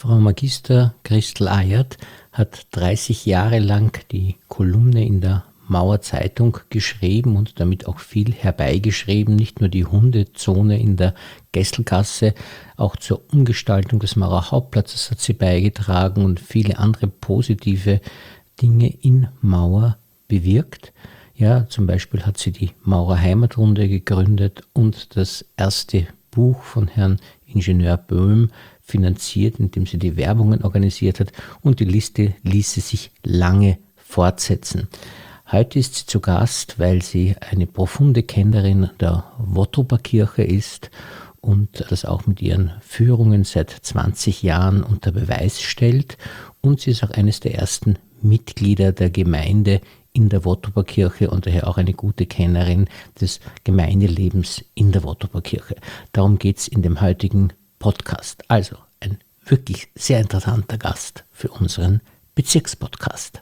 Frau Magister Christel Ajert hat 30 Jahre lang die Kolumne in der Mauerzeitung geschrieben und damit auch viel herbeigeschrieben, nicht nur die Hundezone in der Gesselgasse, auch zur Umgestaltung des Maurer Hauptplatzes hat sie beigetragen und viele andere positive Dinge in Mauer bewirkt. Ja, zum Beispiel hat sie die Maurer Heimatrunde gegründet und das erste Buch von Herrn Ingenieur Böhm finanziert, indem sie die Werbungen organisiert hat, und die Liste ließe sich lange fortsetzen. Heute ist sie zu Gast, weil sie eine profunde Kennerin der Wotroper Kirche ist und das auch mit ihren Führungen seit 20 Jahren unter Beweis stellt. Und sie ist auch eines der ersten Mitglieder der Gemeinde in der Wotroper Kirche und daher auch eine gute Kennerin des Gemeindelebens in der Wotroper Kirche. Darum geht es in dem heutigen Podcast. Also ein wirklich sehr interessanter Gast für unseren Bezirkspodcast.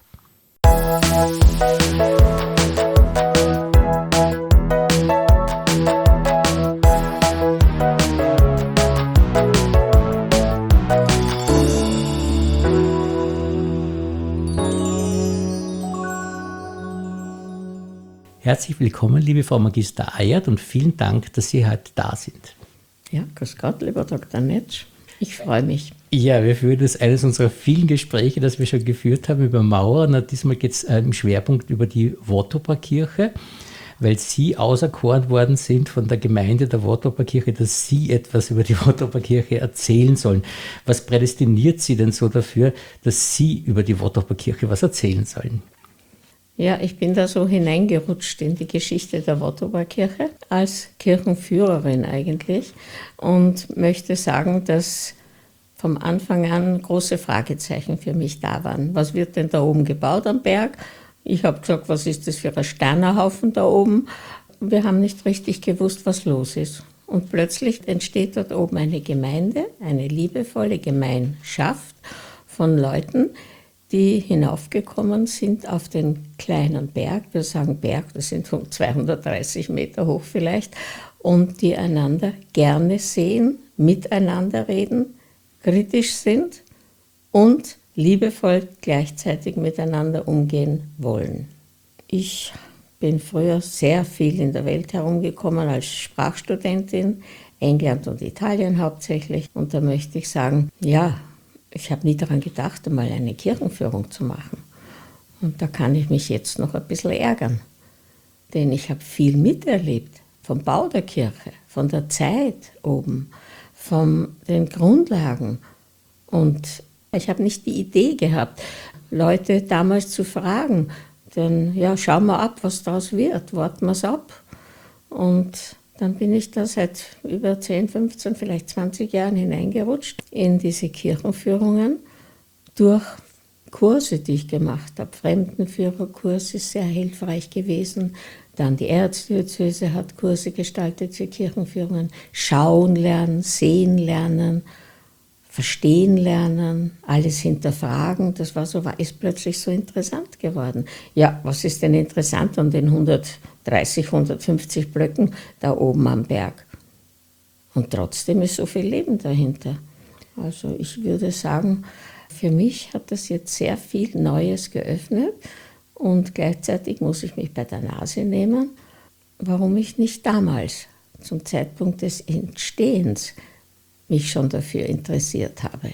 Herzlich willkommen, liebe Frau Magister Ajert, und vielen Dank, dass Sie heute da sind. Ja, grüß Gott, lieber Dr. Netsch. Ich freue mich. Ja, wir führen das eines unserer vielen Gespräche, das wir schon geführt haben über Mauer. Und diesmal geht es im Schwerpunkt über die Wotroper Kirche, weil Sie auserkoren worden sind von der Gemeinde der Wotroper Kirche, dass Sie etwas über die Wotroper Kirche erzählen sollen. Was prädestiniert Sie denn so dafür, dass Sie über die Wotroper Kirche was erzählen sollen? Ja, ich bin da so hineingerutscht in die Geschichte der Wotroper Kirche als Kirchenführerin eigentlich und möchte sagen, dass vom Anfang an große Fragezeichen für mich da waren. Was wird denn da oben gebaut am Berg? Ich habe gesagt, was ist das für ein Sternerhaufen da oben? Wir haben nicht richtig gewusst, was los ist. Und plötzlich entsteht dort oben eine Gemeinde, eine liebevolle Gemeinschaft von Leuten, die hinaufgekommen sind auf den kleinen Berg, wir sagen Berg, das sind 230 Meter hoch vielleicht, und die einander gerne sehen, miteinander reden, kritisch sind und liebevoll gleichzeitig miteinander umgehen wollen. Ich bin früher sehr viel in der Welt herumgekommen als Sprachstudentin, England und Italien hauptsächlich, und da möchte ich sagen, ja, ich habe nie daran gedacht, einmal eine Kirchenführung zu machen. Und da kann ich mich jetzt noch ein bisschen ärgern. Denn ich habe viel miterlebt vom Bau der Kirche, von der Zeit oben, von den Grundlagen. Und ich habe nicht die Idee gehabt, Leute damals zu fragen. Denn ja, schauen wir ab, was daraus wird, warten wir es ab. Und dann bin ich da seit über 10, 15, vielleicht 20 Jahren hineingerutscht in diese Kirchenführungen durch Kurse, die ich gemacht habe. Fremdenführerkurs ist sehr hilfreich gewesen. Dann die Erzdiözese hat Kurse gestaltet für Kirchenführungen. Schauen lernen, sehen lernen, verstehen lernen, alles hinterfragen. Das war so, ist plötzlich so interessant geworden. Ja, was ist denn interessant an den 130, 150 Blöcken da oben am Berg? Und trotzdem ist so viel Leben dahinter. Also ich würde sagen, für mich hat das jetzt sehr viel Neues geöffnet und gleichzeitig muss ich mich bei der Nase nehmen, warum ich nicht damals, zum Zeitpunkt des Entstehens, mich schon dafür interessiert habe.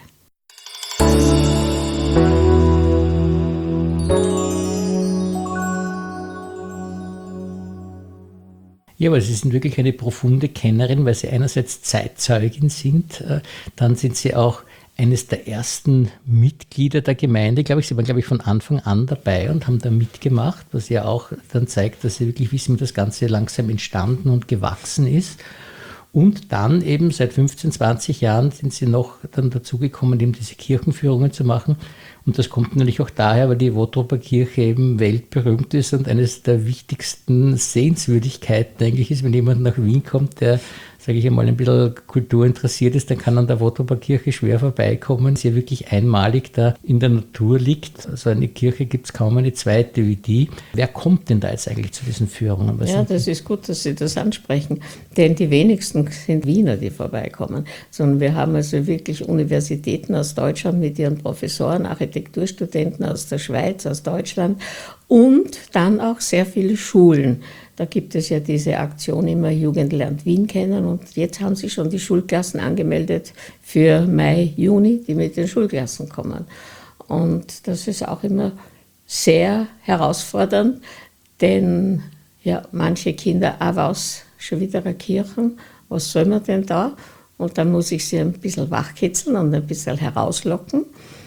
Ja, aber Sie sind wirklich eine profunde Kennerin, weil Sie einerseits Zeitzeugin sind, dann sind Sie auch eines der ersten Mitglieder der Gemeinde, glaube ich. Sie waren, glaube ich, von Anfang an dabei und haben da mitgemacht, was ja auch dann zeigt, dass Sie wirklich wissen, wie das Ganze langsam entstanden und gewachsen ist. Und dann eben seit 15, 20 Jahren sind Sie noch dann dazugekommen, eben diese Kirchenführungen zu machen. Und das kommt natürlich auch daher, weil die Wotroper Kirche eben weltberühmt ist und eines der wichtigsten Sehenswürdigkeiten eigentlich ist, wenn jemand nach Wien kommt, der sage ich einmal, ein bisschen kulturinteressiert ist, dann kann an der Wottroper Kirche schwer vorbeikommen. Sie ja wirklich einmalig da in der Natur liegt. So eine Kirche gibt es kaum eine zweite wie die. Wer kommt denn da jetzt eigentlich zu diesen Führungen? Ja, das ist gut, dass Sie das ansprechen, denn die wenigsten sind Wiener, die vorbeikommen, sondern wir haben also wirklich Universitäten aus Deutschland mit ihren Professoren, Architekturstudenten aus der Schweiz, aus Deutschland und dann auch sehr viele Schulen. Da gibt es ja diese Aktion immer Jugend lernt Wien kennen und jetzt haben sich schon die Schulklassen angemeldet für Mai, Juni, die mit den Schulklassen kommen. Und das ist auch immer sehr herausfordernd, denn ja, manche Kinder, was, schon wieder eine Kirche, was soll man denn da? Und dann muss ich sie ein bisschen wachkitzeln und ein bisschen herauslocken.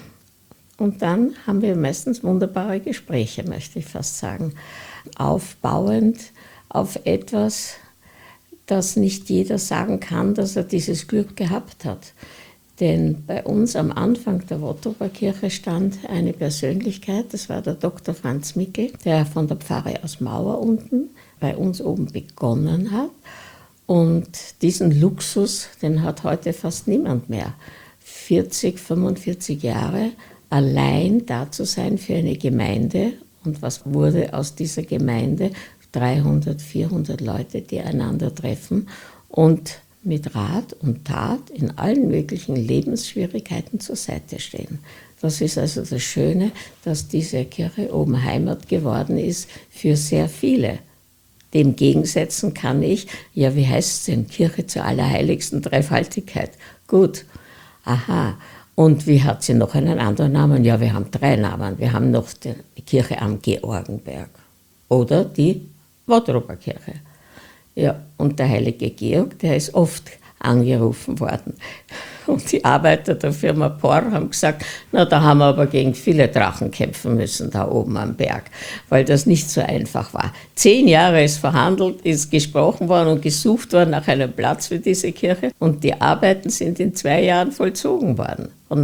Und dann haben wir meistens wunderbare Gespräche, möchte ich fast sagen. Aufbauend auf etwas, das nicht jeder sagen kann, dass er dieses Glück gehabt hat. Denn bei uns am Anfang der Wottroper Kirche stand eine Persönlichkeit, das war der Dr. Franz Mickel, der von der Pfarre aus Mauer unten bei uns oben begonnen hat. Und diesen Luxus, den hat heute fast niemand mehr. 40, 45 Jahre allein da zu sein für eine Gemeinde. Und was wurde aus dieser Gemeinde? 300, 400 Leute, die einander treffen und mit Rat und Tat in allen möglichen Lebensschwierigkeiten zur Seite stehen. Das ist also das Schöne, dass diese Kirche oben Heimat geworden ist für sehr viele. Dem gegensetzen kann ich, ja, wie heißt es denn? Kirche zur Allerheiligsten Dreifaltigkeit. Gut, aha. Und wie hat sie noch einen anderen Namen? Ja, wir haben 3 Namen. Wir haben noch die Kirche am Georgenberg oder die Wottroper Kirche. Ja, und der heilige Georg, der ist oft angerufen worden. Und die Arbeiter der Firma Porr haben gesagt, na, da haben wir aber gegen viele Drachen kämpfen müssen, da oben am Berg, weil das nicht so einfach war. 10 Jahre ist verhandelt, ist gesprochen worden und gesucht worden nach einem Platz für diese Kirche. Und die Arbeiten sind in 2 Jahren vollzogen worden, von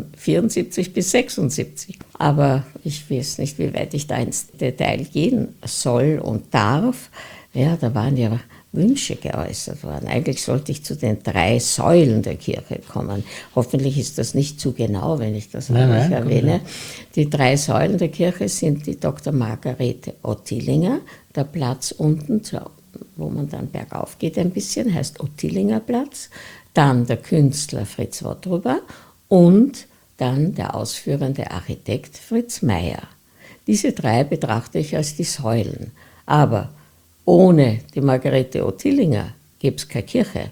1974 bis 1976. Aber ich weiß nicht, wie weit ich da ins Detail gehen soll und darf. Ja, da waren ja Wünsche geäußert worden. Eigentlich sollte ich zu den 3 Säulen der Kirche kommen. Hoffentlich ist das nicht zu genau, wenn ich das alles erwähne. Die 3 Säulen der Kirche sind die Dr. Margarete Ottillinger, der Platz unten, wo man dann bergauf geht ein bisschen, heißt Ottillinger Platz, dann der Künstler Fritz Wottruber und dann der ausführende Architekt Fritz Meyer. Diese 3 betrachte ich als die Säulen. Aber ohne die Margarete Ottillinger gäbe es keine Kirche.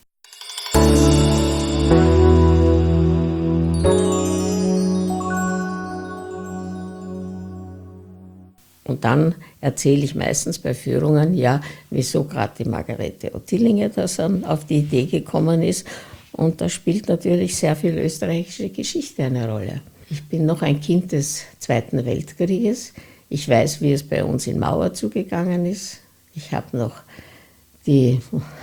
Und dann erzähle ich meistens bei Führungen, ja, wieso gerade die Margarete Ottillinger da auf die Idee gekommen ist. Und da spielt natürlich sehr viel österreichische Geschichte eine Rolle. Ich bin noch ein Kind des Zweiten Weltkrieges. Ich weiß, wie es bei uns in Mauer zugegangen ist. Ich habe noch die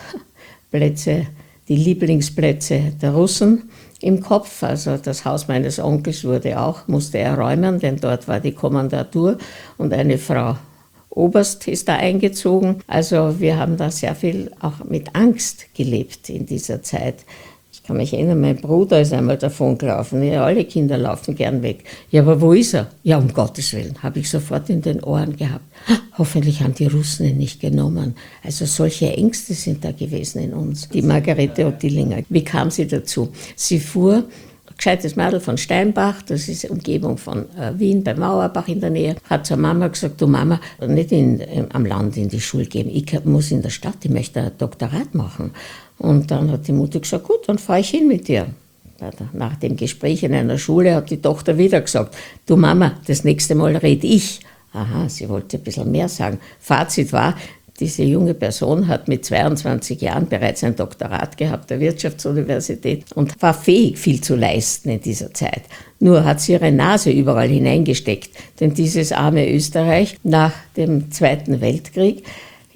Lieblingsplätze der Russen im Kopf. Also das Haus meines Onkels musste er räumen, denn dort war die Kommandatur und eine Frau Oberst ist da eingezogen. Also wir haben da sehr viel auch mit Angst gelebt in dieser Zeit. Ich kann mich erinnern, mein Bruder ist einmal davon gelaufen. Ja, alle Kinder laufen gern weg. Ja, aber wo ist er? Ja, um Gottes Willen, habe ich sofort in den Ohren gehabt. Hoffentlich haben die Russen ihn nicht genommen. Also solche Ängste sind da gewesen in uns. Die Margarete Ottillinger, wie kam sie dazu? Sie fuhr, gescheites Mädel von Steinbach, das ist Umgebung von Wien, bei Mauerbach in der Nähe, hat zur Mama gesagt, du Mama, nicht am Land in die Schule gehen, ich muss in der Stadt, ich möchte ein Doktorat machen. Und dann hat die Mutter gesagt, gut, dann fahre ich hin mit dir. Nach dem Gespräch in einer Schule hat die Tochter wieder gesagt, du Mama, das nächste Mal rede ich. Aha, sie wollte ein bisschen mehr sagen. Fazit war, diese junge Person hat mit 22 Jahren bereits ein Doktorat gehabt der Wirtschaftsuniversität und war fähig, viel zu leisten in dieser Zeit. Nur hat sie ihre Nase überall hineingesteckt, denn dieses arme Österreich nach dem Zweiten Weltkrieg,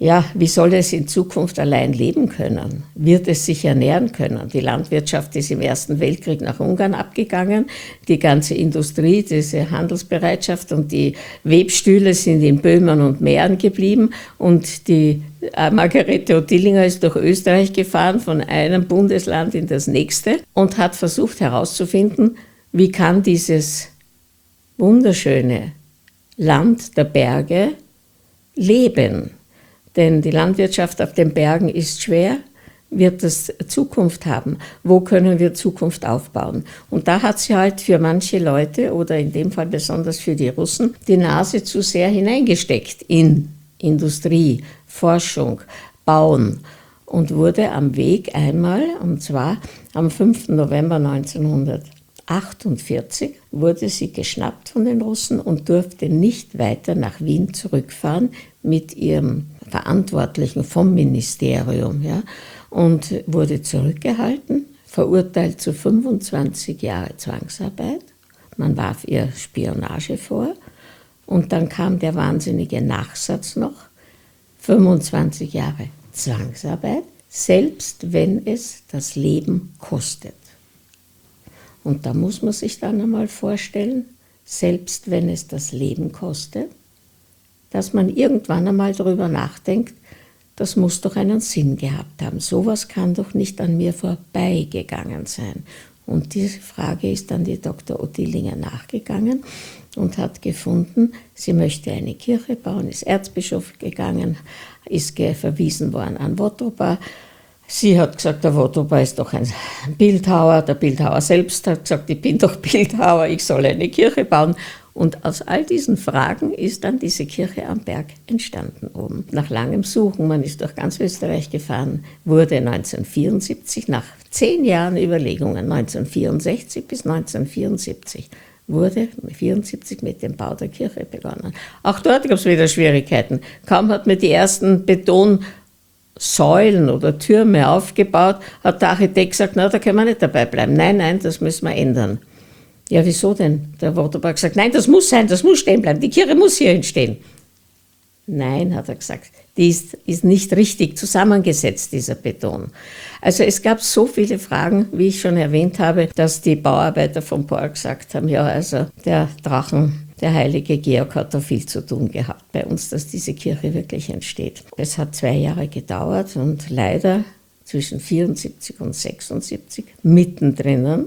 ja, wie soll es in Zukunft allein leben können? Wird es sich ernähren können? Die Landwirtschaft ist im Ersten Weltkrieg nach Ungarn abgegangen. Die ganze Industrie, diese Handelsbereitschaft und die Webstühle sind in Böhmen und Mähren geblieben. Und die Margarete Otillinger ist durch Österreich gefahren, von einem Bundesland in das nächste und hat versucht herauszufinden, wie kann dieses wunderschöne Land der Berge leben. Denn die Landwirtschaft auf den Bergen ist schwer, wird es Zukunft haben. Wo können wir Zukunft aufbauen? Und da hat sie halt für manche Leute, oder in dem Fall besonders für die Russen, die Nase zu sehr hineingesteckt in Industrie, Forschung, Bauen und wurde am Weg einmal, und zwar am 5. November 1948, wurde sie geschnappt von den Russen und durfte nicht weiter nach Wien zurückfahren mit ihrem Verantwortlichen vom Ministerium, ja, und wurde zurückgehalten, verurteilt zu 25 Jahre Zwangsarbeit. Man warf ihr Spionage vor und dann kam der wahnsinnige Nachsatz noch, 25 Jahre Zwangsarbeit, selbst wenn es das Leben kostet. Und da muss man sich dann einmal vorstellen, selbst wenn es das Leben kostet, dass man irgendwann einmal darüber nachdenkt, das muss doch einen Sinn gehabt haben. Sowas kann doch nicht an mir vorbeigegangen sein. Und diese Frage ist dann die Dr. Otillinger nachgegangen und hat gefunden, sie möchte eine Kirche bauen, ist Erzbischof gegangen, ist verwiesen worden an Wotoba. Sie hat gesagt, der Wotoba ist doch ein Bildhauer. Der Bildhauer selbst hat gesagt, ich bin doch Bildhauer, ich soll eine Kirche bauen. Und aus all diesen Fragen ist dann diese Kirche am Berg entstanden oben. Nach langem Suchen, man ist durch ganz Österreich gefahren, wurde 1974, nach 10 Jahren Überlegungen, 1964 bis 1974, wurde 1974 mit dem Bau der Kirche begonnen. Auch dort gab es wieder Schwierigkeiten. Kaum hat man die ersten Betonsäulen oder Türme aufgebaut, hat der Architekt gesagt, na, da können wir nicht dabei bleiben. Nein, das müssen wir ändern. Ja, wieso denn? Der Wotoba hat gesagt, nein, das muss sein, das muss stehen bleiben, die Kirche muss hier entstehen. Nein, hat er gesagt, die ist nicht richtig zusammengesetzt, dieser Beton. Also es gab so viele Fragen, wie ich schon erwähnt habe, dass die Bauarbeiter von Por gesagt haben, ja, also der Drachen, der heilige Georg hat da viel zu tun gehabt bei uns, dass diese Kirche wirklich entsteht. Es hat 2 Jahre gedauert und leider zwischen 74 und 76, mittendrin,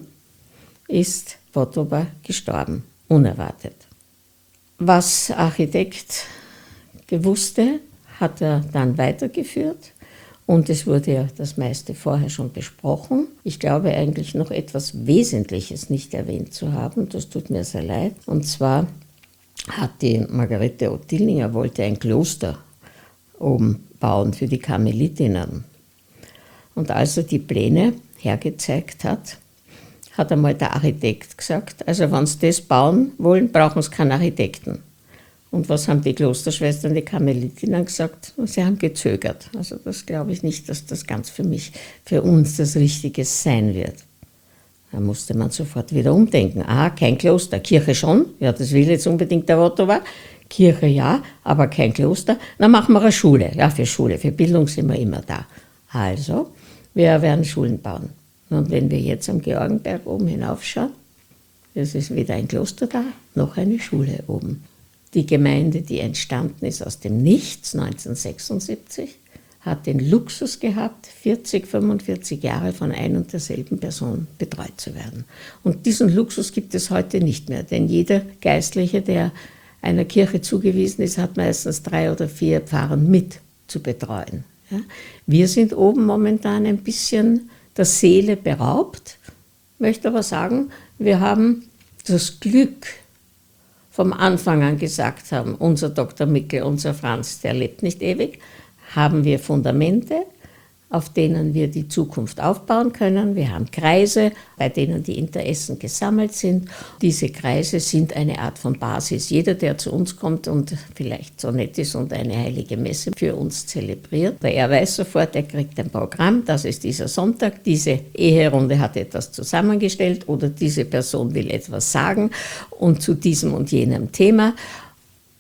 ist Wotoba gestorben, unerwartet. Was Architekt gewusste, hat er dann weitergeführt und es wurde ja das meiste vorher schon besprochen. Ich glaube eigentlich noch etwas Wesentliches nicht erwähnt zu haben, das tut mir sehr leid. Und zwar hat die Margarete Otillinger wollte ein Kloster oben bauen für die Karmelitinnen. Und als er die Pläne hergezeigt hat einmal der Architekt gesagt, also wenn sie das bauen wollen, brauchen sie keinen Architekten. Und was haben die Klosterschwestern, die Karmelitinnen gesagt? Sie haben gezögert. Also das glaube ich nicht, dass das ganz für uns das Richtige sein wird. Da musste man sofort wieder umdenken. Kein Kloster, Kirche schon, ja, das will jetzt unbedingt der Wotoba. Kirche ja, aber kein Kloster. Dann machen wir eine Schule. Ja, für Bildung sind wir immer da. Also, wir werden Schulen bauen. Und wenn wir jetzt am Georgenberg oben hinaufschauen, es ist weder ein Kloster da, noch eine Schule oben. Die Gemeinde, die entstanden ist aus dem Nichts, 1976, hat den Luxus gehabt, 45 Jahre von ein und derselben Person betreut zu werden. Und diesen Luxus gibt es heute nicht mehr, denn jeder Geistliche, der einer Kirche zugewiesen ist, hat meistens 3 oder 4 Pfarrer mit zu betreuen. Ja? Wir sind oben momentan ein bisschen der Seele beraubt, möchte aber sagen, wir haben das Glück vom Anfang an gesagt haben, unser Dr. Mickel, unser Franz, der lebt nicht ewig, haben wir Fundamente, auf denen wir die Zukunft aufbauen können. Wir haben Kreise, bei denen die Interessen gesammelt sind. Diese Kreise sind eine Art von Basis. Jeder, der zu uns kommt und vielleicht so nett ist und eine heilige Messe für uns zelebriert, er weiß sofort, er kriegt ein Programm, das ist dieser Sonntag, diese Eherunde hat etwas zusammengestellt oder diese Person will etwas sagen und zu diesem und jenem Thema.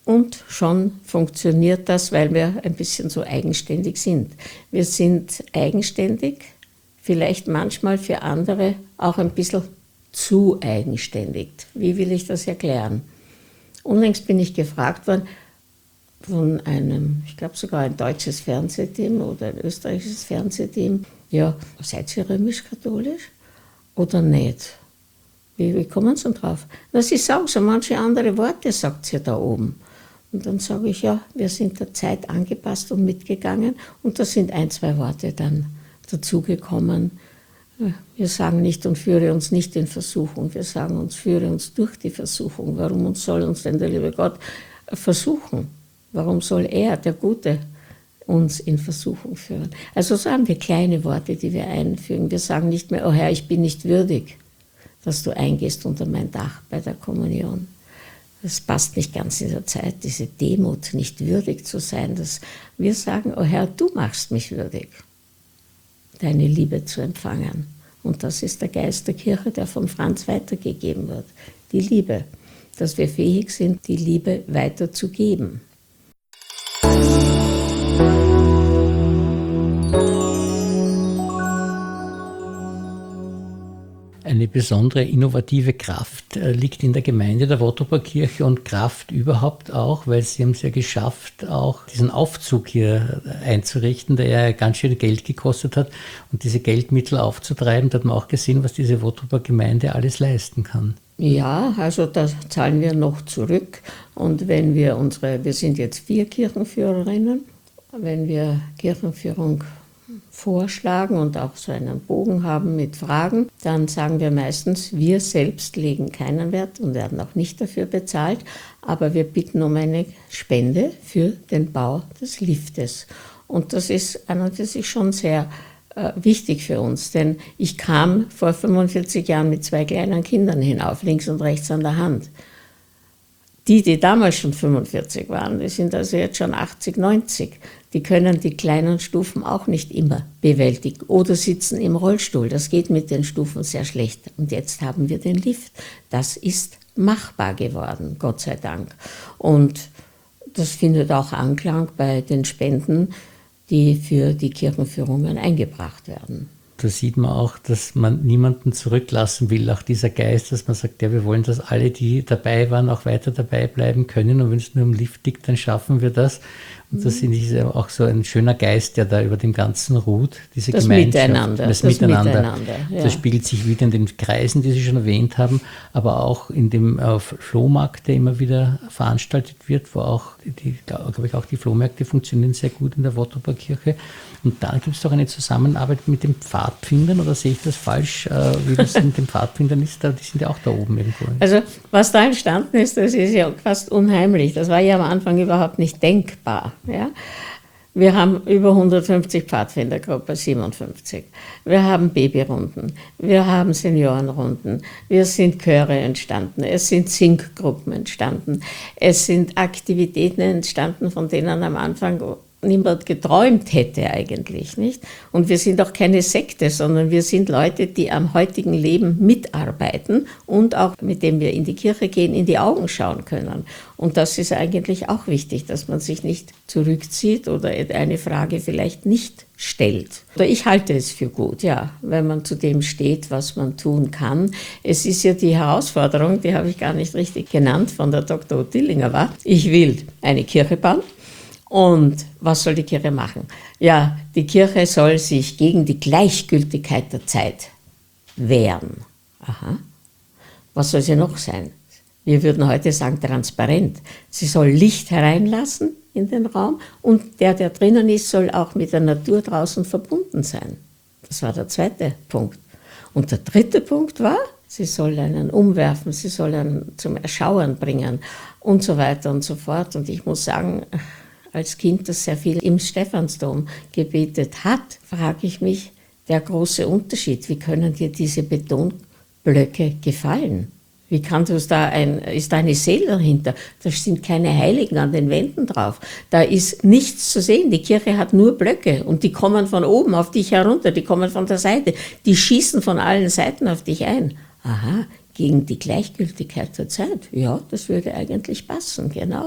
Und schon funktioniert das, weil wir ein bisschen so eigenständig sind. Wir sind eigenständig, vielleicht manchmal für andere auch ein bisschen zu eigenständig. Wie will ich das erklären? Unlängst bin ich gefragt worden von einem, ich glaube sogar ein deutsches Fernsehteam oder ein österreichisches Fernsehteam, ja, seid ihr römisch-katholisch oder nicht? Wie kommen Sie denn drauf? Na, Sie sagen so manche andere Worte, sagt sie da oben. Und dann sage ich, ja, wir sind der Zeit angepasst und mitgegangen und da sind 1, 2 Worte dann dazugekommen. Wir sagen nicht und führe uns nicht in Versuchung, wir sagen uns, führe uns durch die Versuchung. Warum soll uns denn der liebe Gott versuchen? Warum soll er, der Gute, uns in Versuchung führen? Also so haben wir kleine Worte, die wir einfügen. Wir sagen nicht mehr, oh Herr, ich bin nicht würdig, dass du eingehst unter mein Dach bei der Kommunion. Das passt nicht ganz in der Zeit, diese Demut, nicht würdig zu sein. Dass wir sagen, oh Herr, du machst mich würdig, deine Liebe zu empfangen. Und das ist der Geist der Kirche, der von Franz weitergegeben wird. Die Liebe, dass wir fähig sind, die Liebe weiterzugeben. Eine besondere innovative Kraft liegt in der Gemeinde der Wottroper Kirche und Kraft überhaupt auch, weil Sie haben es ja geschafft, auch diesen Aufzug hier einzurichten, der ja ganz schön Geld gekostet hat. Und diese Geldmittel aufzutreiben, da hat man auch gesehen, was diese Wottroper Gemeinde alles leisten kann. Ja, also da zahlen wir noch zurück. Und wenn wir sind jetzt 4 Kirchenführerinnen, wenn wir Kirchenführung vorschlagen und auch so einen Bogen haben mit Fragen, dann sagen wir meistens, wir selbst legen keinen Wert und werden auch nicht dafür bezahlt, aber wir bitten um eine Spende für den Bau des Liftes. Und das ist an und für sich schon sehr wichtig für uns, denn ich kam vor 45 Jahren mit 2 kleinen Kindern hinauf, links und rechts an der Hand. Die damals schon 45 waren, die sind also jetzt schon 80, 90, die können die kleinen Stufen auch nicht immer bewältigen oder sitzen im Rollstuhl. Das geht mit den Stufen sehr schlecht. Und jetzt haben wir den Lift. Das ist machbar geworden, Gott sei Dank. Und das findet auch Anklang bei den Spenden, die für die Kirchenführungen eingebracht werden. Da sieht man auch, dass man niemanden zurücklassen will, auch dieser Geist, dass man sagt, ja, wir wollen, dass alle, die dabei waren, auch weiter dabei bleiben können und wenn es nur im Lift liegt, dann schaffen wir das. Und das ist ja auch so ein schöner Geist, der da über dem Ganzen ruht, diese das Gemeinschaft. Das Miteinander. Ja. Das spiegelt sich wieder in den Kreisen, die Sie schon erwähnt haben, aber auch in dem Flohmarkt, der immer wieder veranstaltet wird, wo auch, glaube ich, auch die Flohmärkte funktionieren sehr gut in der Wottroper Kirche. Und da gibt es doch eine Zusammenarbeit mit den Pfadfindern, oder sehe ich das falsch, wie das mit den Pfadfindern ist? Die sind ja auch da oben irgendwo. Also was da entstanden ist, das ist ja fast unheimlich. Das war ja am Anfang überhaupt nicht denkbar. Ja? Wir haben über 150 Pfadfindergruppen, 57. Wir haben Babyrunden, wir haben Seniorenrunden, wir sind Chöre entstanden, es sind Singgruppen entstanden, es sind Aktivitäten entstanden, von denen am Anfang niemand geträumt hätte eigentlich, nicht? Und wir sind auch keine Sekte, sondern wir sind Leute, die am heutigen Leben mitarbeiten und auch, mit dem wir in die Kirche gehen, in die Augen schauen können. Und das ist eigentlich auch wichtig, dass man sich nicht zurückzieht oder eine Frage vielleicht nicht stellt. Oder ich halte es für gut, ja, wenn man zu dem steht, was man tun kann. Es ist ja die Herausforderung, die habe ich gar nicht richtig genannt, von der Dr. Otillinger war, ich will eine Kirche bauen. Und was soll die Kirche machen? Ja, die Kirche soll sich gegen die Gleichgültigkeit der Zeit wehren. Aha. Was soll sie noch sein? Wir würden heute sagen transparent. Sie soll Licht hereinlassen in den Raum und der drinnen ist, soll auch mit der Natur draußen verbunden sein. Das war der 2. Punkt. Und der 3. Punkt war, sie soll einen umwerfen, sie soll einen zum Erschauern bringen und so weiter und so fort. Und ich muss sagen, als Kind, das sehr viel im Stephansdom gebetet hat, frage ich mich, der große Unterschied, wie können dir diese Betonblöcke gefallen? Wie kann das ist da eine Seele dahinter? Da sind keine Heiligen an den Wänden drauf. Da ist nichts zu sehen. Die Kirche hat nur Blöcke und die kommen von oben auf dich herunter, die kommen von der Seite, die schießen von allen Seiten auf dich ein. Aha, gegen die Gleichgültigkeit der Zeit. Ja, das würde eigentlich passen, genau.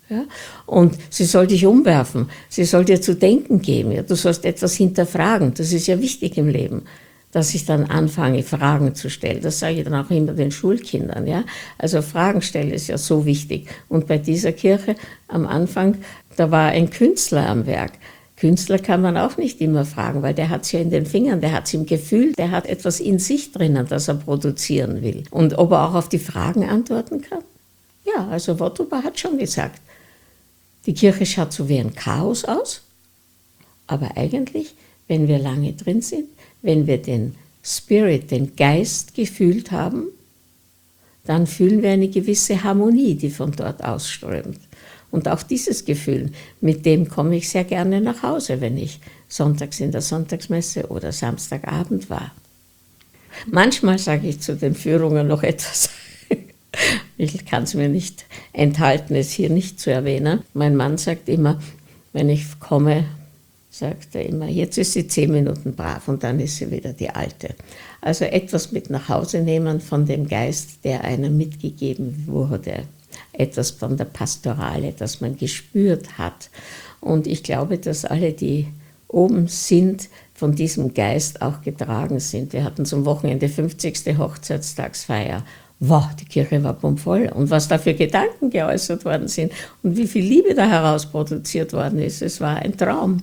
Ja? Und sie soll dich umwerfen, sie soll dir zu denken geben. Ja? Du sollst etwas hinterfragen, das ist ja wichtig im Leben, dass ich dann anfange, Fragen zu stellen. Das sage ich dann auch immer den Schulkindern. Ja? Also Fragen stellen ist ja so wichtig. Und bei dieser Kirche am Anfang, da war ein Künstler am Werk. Künstler kann man auch nicht immer fragen, weil der hat es ja in den Fingern, der hat es im Gefühl, der hat etwas in sich drinnen, das er produzieren will. Und ob er auch auf die Fragen antworten kann? Ja, also Wotuba hat schon gesagt, die Kirche schaut so wie ein Chaos aus, aber eigentlich, wenn wir lange drin sind, wenn wir den Spirit, den Geist gefühlt haben, dann fühlen wir eine gewisse Harmonie, die von dort ausströmt. Und auch dieses Gefühl, mit dem komme ich sehr gerne nach Hause, wenn ich sonntags in der Sonntagsmesse oder Samstagabend war. Manchmal sage ich zu den Führungen noch etwas. Ich kann es mir nicht enthalten, es hier nicht zu erwähnen. Mein Mann sagt immer, wenn ich komme, sagt er immer, jetzt ist sie 10 Minuten brav und dann ist sie wieder die Alte. Also etwas mit nach Hause nehmen von dem Geist, der einem mitgegeben wurde. Etwas von der Pastorale, das man gespürt hat. Und ich glaube, dass alle, die oben sind, von diesem Geist auch getragen sind. Wir hatten zum Wochenende 50. Hochzeitstagsfeier. Wow, die Kirche war bummvoll. Und was da für Gedanken geäußert worden sind und wie viel Liebe da heraus produziert worden ist, es war ein Traum.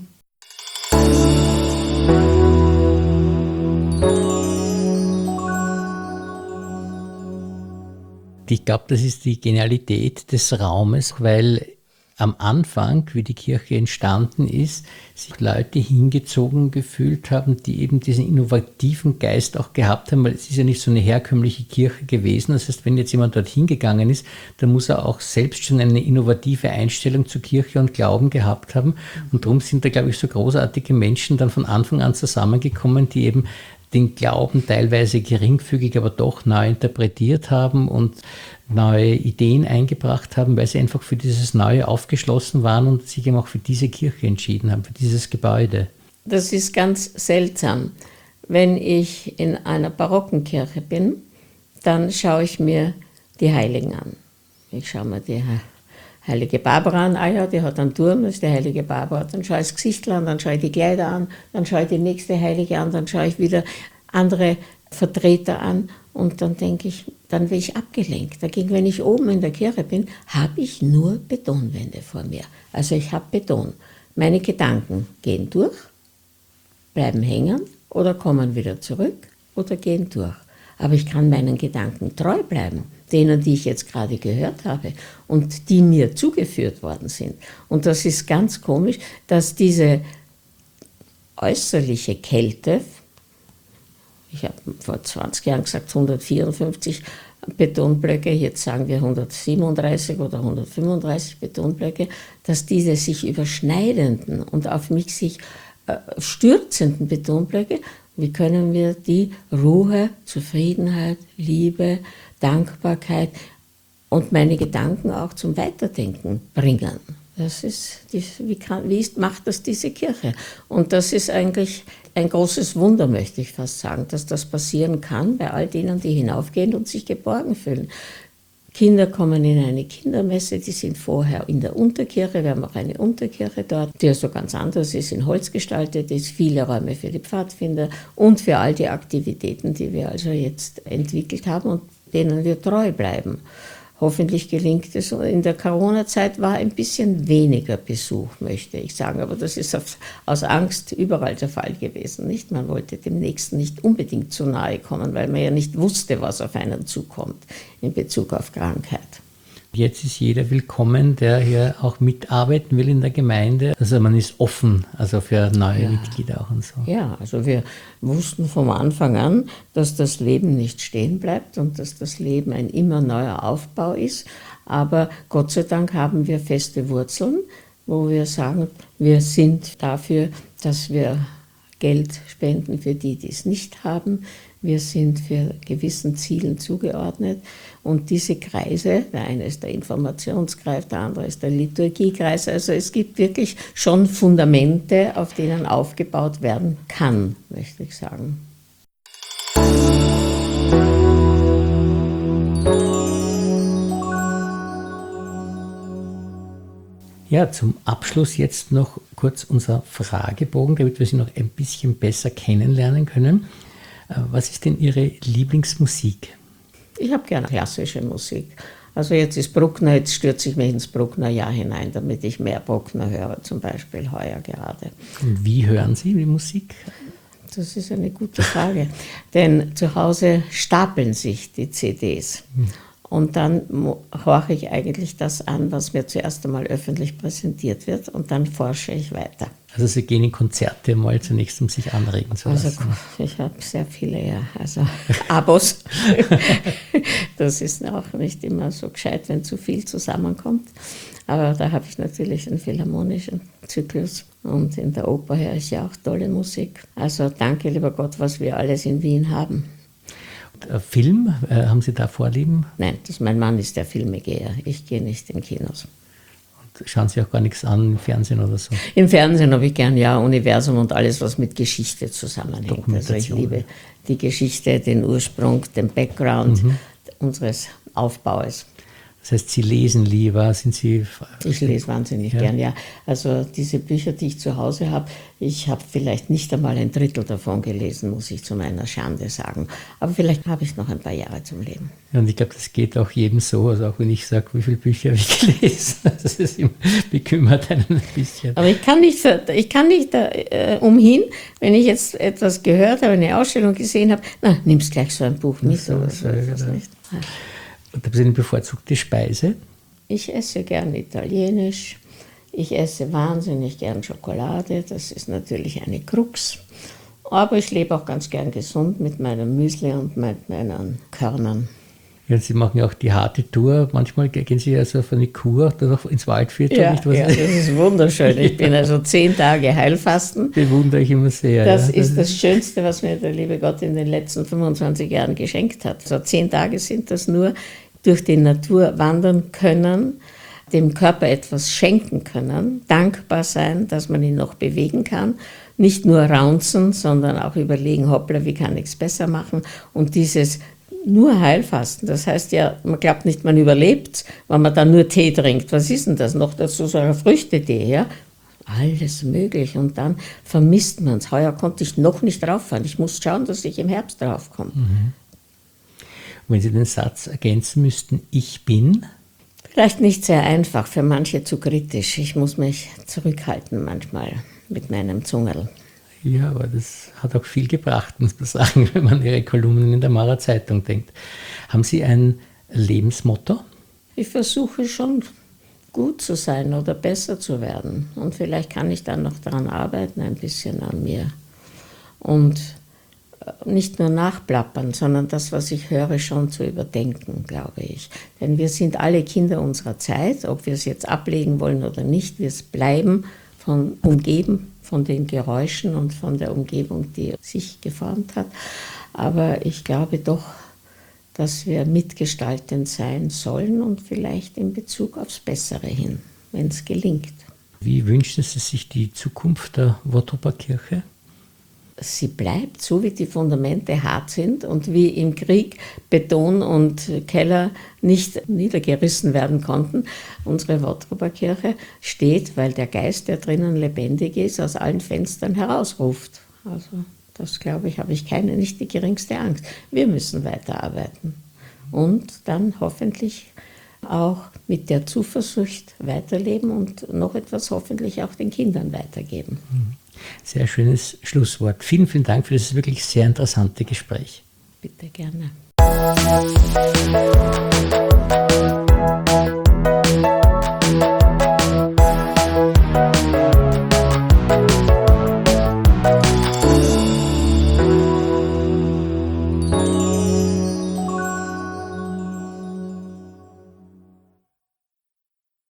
Ich glaube, das ist die Genialität des Raumes, weil am Anfang, wie die Kirche entstanden ist, sich Leute hingezogen gefühlt haben, die eben diesen innovativen Geist auch gehabt haben, weil es ist ja nicht so eine herkömmliche Kirche gewesen. Das heißt, wenn jetzt jemand dorthin gegangen ist, dann muss er auch selbst schon eine innovative Einstellung zur Kirche und Glauben gehabt haben. Und darum sind da, glaube ich, so großartige Menschen dann von Anfang an zusammengekommen, die eben den Glauben teilweise geringfügig, aber doch neu interpretiert haben und neue Ideen eingebracht haben, weil sie einfach für dieses Neue aufgeschlossen waren und sich eben auch für diese Kirche entschieden haben, für dieses Gebäude. Das ist ganz seltsam. Wenn ich in einer barocken Kirche bin, dann schaue ich mir die Heiligen an. Ich schaue mir die heilige Barbara an, ah ja, die hat einen Turm, das ist die heilige Barbara. Dann schaue ich das Gesicht an, dann schaue ich die Kleider an, dann schaue ich die nächste Heilige an, dann schaue ich wieder andere Vertreter an und dann denke ich, dann werde ich abgelenkt. Dagegen, wenn ich oben in der Kirche bin, habe ich nur Betonwände vor mir. Also ich habe Beton. Meine Gedanken gehen durch, bleiben hängen oder kommen wieder zurück oder gehen durch. Aber ich kann meinen Gedanken treu bleiben, denen, die ich jetzt gerade gehört habe und die mir zugeführt worden sind. Und das ist ganz komisch, dass diese äußerliche Kälte, ich habe vor 20 Jahren gesagt 154 Betonblöcke, jetzt sagen wir 137 oder 135 Betonblöcke, dass diese sich überschneidenden und auf mich sich stürzenden Betonblöcke, wie können wir die Ruhe, Zufriedenheit, Liebe, Dankbarkeit und meine Gedanken auch zum Weiterdenken bringen. Das ist, macht das diese Kirche? Und das ist eigentlich ein großes Wunder, möchte ich fast sagen, dass das passieren kann bei all denen, die hinaufgehen und sich geborgen fühlen. Kinder kommen in eine Kindermesse, die sind vorher in der Unterkirche, wir haben auch eine Unterkirche dort, die also ganz anders ist, in Holz gestaltet ist, viele Räume für die Pfadfinder und für all die Aktivitäten, die wir also jetzt entwickelt haben und denen wir treu bleiben. Hoffentlich gelingt es. In der Corona-Zeit war ein bisschen weniger Besuch, möchte ich sagen. Aber das ist aus Angst überall der Fall gewesen. Nicht? Man wollte dem Nächsten nicht unbedingt zu nahe kommen, weil man ja nicht wusste, was auf einen zukommt in Bezug auf Krankheit. Jetzt ist jeder willkommen, der hier auch mitarbeiten will in der Gemeinde. Also man ist offen, also für neue Mitglieder auch und so. Ja, also wir wussten vom Anfang an, dass das Leben nicht stehen bleibt und dass das Leben ein immer neuer Aufbau ist. Aber Gott sei Dank haben wir feste Wurzeln, wo wir sagen, wir sind dafür, dass wir Geld spenden für die, die es nicht haben. Wir sind für gewissen Zielen zugeordnet und diese Kreise, der eine ist der Informationskreis, der andere ist der Liturgiekreis, also es gibt wirklich schon Fundamente, auf denen aufgebaut werden kann, möchte ich sagen. Ja, zum Abschluss jetzt noch kurz unser Fragebogen, damit wir Sie noch ein bisschen besser kennenlernen können. Was ist denn Ihre Lieblingsmusik? Ich habe gerne klassische Musik. Also jetzt ist Bruckner, jetzt stürze ich mich ins Bruckner-Jahr hinein, damit ich mehr Bruckner höre, zum Beispiel heuer gerade. Und wie hören Sie die Musik? Das ist eine gute Frage, denn zu Hause stapeln sich die CDs. Und dann horche ich eigentlich das an, was mir zuerst einmal öffentlich präsentiert wird, und dann forsche ich weiter. Also Sie gehen in Konzerte mal zunächst, um sich anregen zu lassen. Also ich habe sehr viele, ja, also Abos. Das ist auch nicht immer so gescheit, wenn zu viel zusammenkommt. Aber da habe ich natürlich einen philharmonischen Zyklus, und in der Oper höre ich ja auch tolle Musik. Also danke, lieber Gott, was wir alles in Wien haben. Film, haben Sie da Vorlieben? Nein, mein Mann ist der Filmegeher. Ich gehe nicht in Kinos. Und schauen Sie auch gar nichts an im Fernsehen oder so? Im Fernsehen habe ich gern, ja, Universum und alles, was mit Geschichte zusammenhängt. Also ich liebe die Geschichte, den Ursprung, den Background unseres Aufbaues. Das heißt, Sie lesen lieber, sind Sie... Ich lese wahnsinnig gern, ja. Also diese Bücher, die ich zu Hause habe, ich habe vielleicht nicht einmal ein Drittel davon gelesen, muss ich zu meiner Schande sagen. Aber vielleicht habe ich noch ein paar Jahre zum Leben. Ja, und ich glaube, das geht auch jedem so, also auch wenn ich sage, wie viele Bücher habe ich gelesen, das ist immer, bekümmert einen ein bisschen. Aber ich kann nicht umhin, wenn ich jetzt etwas gehört habe, eine Ausstellung gesehen habe, na, nimmst gleich so ein Buch mit oder so etwas nicht. Und haben Sie eine bevorzugte Speise? Ich esse gern italienisch, ich esse wahnsinnig gern Schokolade, das ist natürlich eine Krux. Aber ich lebe auch ganz gern gesund mit meinem Müsli und mit meinen Körnern. Ja, Sie machen ja auch die harte Tour. Manchmal gehen Sie also auf eine Kur oder ins Waldviertel. Ja, das ist wunderschön. Ich bin also 10 Tage Heilfasten. Bewundere ich immer sehr. Das ist das Schönste, was mir der liebe Gott in den letzten 25 Jahren geschenkt hat. So 10 Tage sind das nur, durch die Natur wandern können, dem Körper etwas schenken können, dankbar sein, dass man ihn noch bewegen kann, nicht nur raunzen, sondern auch überlegen, hoppla, wie kann ich es besser machen, und dieses nur Heilfasten, das heißt ja, man glaubt nicht, man überlebt, wenn man dann nur Tee trinkt. Was ist denn das? Noch dazu so ein Früchtetee, ja? Alles möglich, und dann vermisst man es. Heuer konnte ich noch nicht rauffahren. Ich muss schauen, dass ich im Herbst draufkomme. Wenn Sie den Satz ergänzen müssten, ich bin? Vielleicht nicht sehr einfach, für manche zu kritisch. Ich muss mich zurückhalten manchmal mit meinem Zungerl. Ja, aber das hat auch viel gebracht, muss man sagen, wenn man Ihre Kolumnen in der Maurer Zeitung denkt. Haben Sie ein Lebensmotto? Ich versuche schon, gut zu sein oder besser zu werden. Und vielleicht kann ich dann noch daran arbeiten, ein bisschen an mir. Und nicht nur nachplappern, sondern das, was ich höre, schon zu überdenken, glaube ich. Denn wir sind alle Kinder unserer Zeit, ob wir es jetzt ablegen wollen oder nicht. Wir bleiben umgeben von den Geräuschen und von der Umgebung, die sich geformt hat. Aber ich glaube doch, dass wir mitgestaltend sein sollen, und vielleicht in Bezug aufs Bessere hin, wenn es gelingt. Wie wünschen Sie sich die Zukunft der Wottroper Kirche? Sie bleibt, so wie die Fundamente hart sind und wie im Krieg Beton und Keller nicht niedergerissen werden konnten. Unsere Wottroper Kirche steht, weil der Geist, der drinnen lebendig ist, aus allen Fenstern herausruft. Also das, glaube ich, habe ich nicht die geringste Angst. Wir müssen weiterarbeiten und dann hoffentlich auch mit der Zuversicht weiterleben und noch etwas hoffentlich auch den Kindern weitergeben. Sehr schönes Schlusswort. Vielen, vielen Dank für das wirklich sehr interessante Gespräch. Bitte gerne.